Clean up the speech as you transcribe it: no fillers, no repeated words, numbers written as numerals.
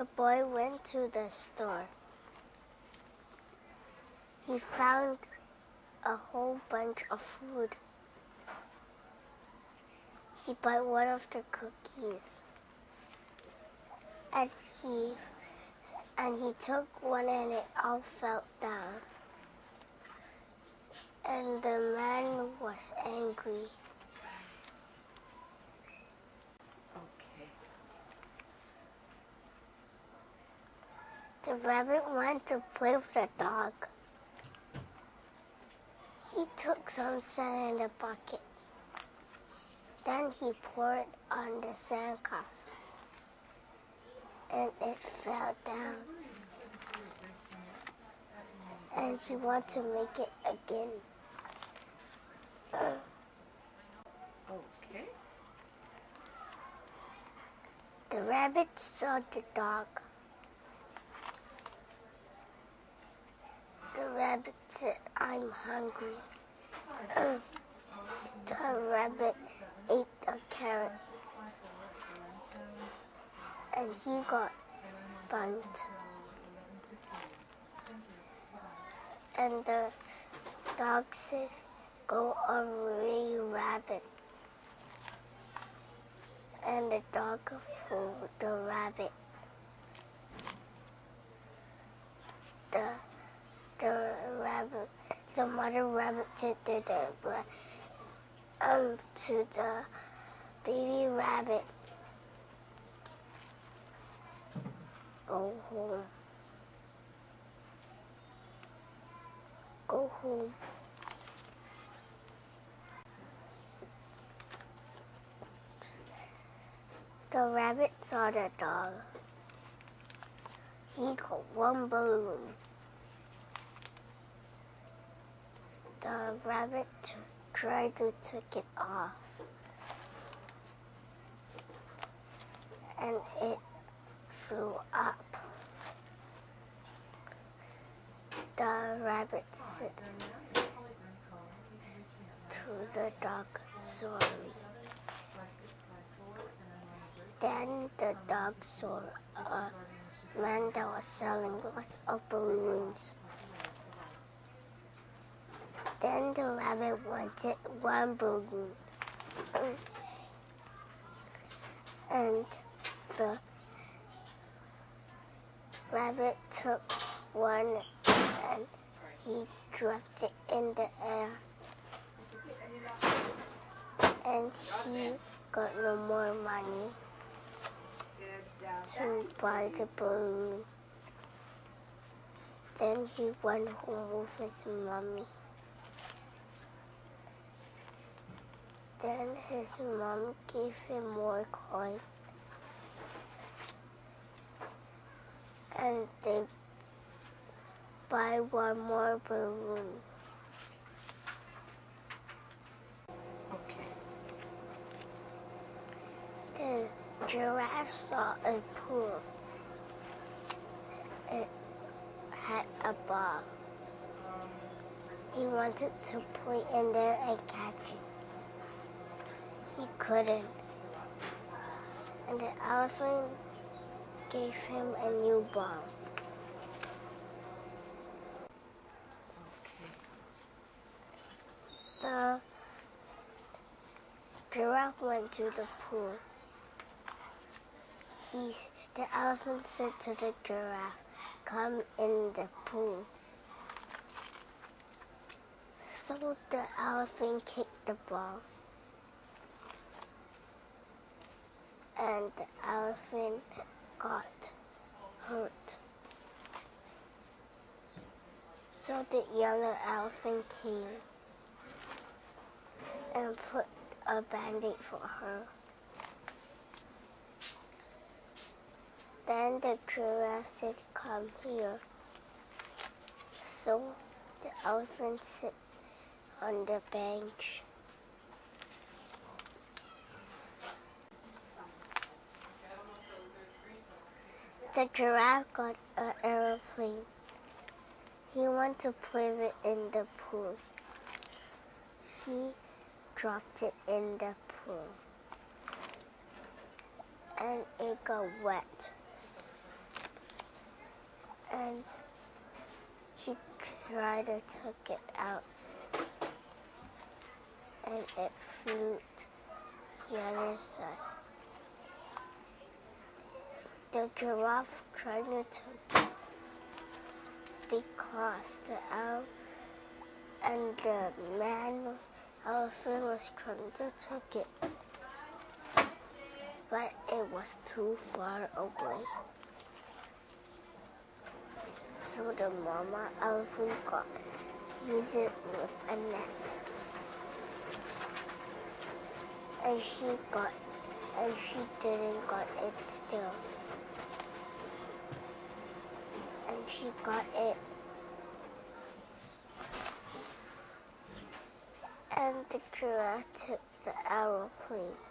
The boy went to the store. He found a whole bunch of food. He bought one of the cookies, and he took one and it all fell down. And the man was angry. Okay. The rabbit wanted to play with the dog. He took some sand in a bucket. Then he poured it on the sandcastle, and it fell down. And he wanted to make it again. Okay. The rabbit saw the dog. The rabbit said, "I'm hungry." The rabbit ate a carrot, and he got burnt. And the dog said, "Go away, rabbit." And the dog followed the rabbit. The mother rabbit said to the baby rabbit, "Go home. Go home." The rabbit saw the dog. He got one balloon. The rabbit tried to take it off, and it flew up. The rabbit said to the dog, "Sorry." Then the dog saw a man that was selling lots of balloons. Then the rabbit wanted one balloon. And the rabbit took one and he dropped it in the air. And he got no more money to buy the balloon. Then he went home with his mommy. Then his mom gave him more coin. And they buy one more balloon. Okay. The giraffe saw a pool. It had a ball. He wanted to play in there and catch it. He couldn't. And the elephant gave him a new ball. Okay. The giraffe went to the pool. The elephant said to the giraffe, "Come in the pool." So the elephant kicked the ball. And the elephant got hurt. So the yellow elephant came and put a band-aid for her. Then the giraffe said, "Come here." So the elephant sat on the bench. The giraffe got an airplane. He wanted to play with it in the pool. He dropped it in the pool. And it got wet. and she tried to take it out, and it flew to the other side. The giraffe tried to take it because the owl and the man elephant was trying to take it, but it was too far away. So the mama elephant used it with a net, and she didn't got it still, and she got it, and the giraffe took the aeroplane.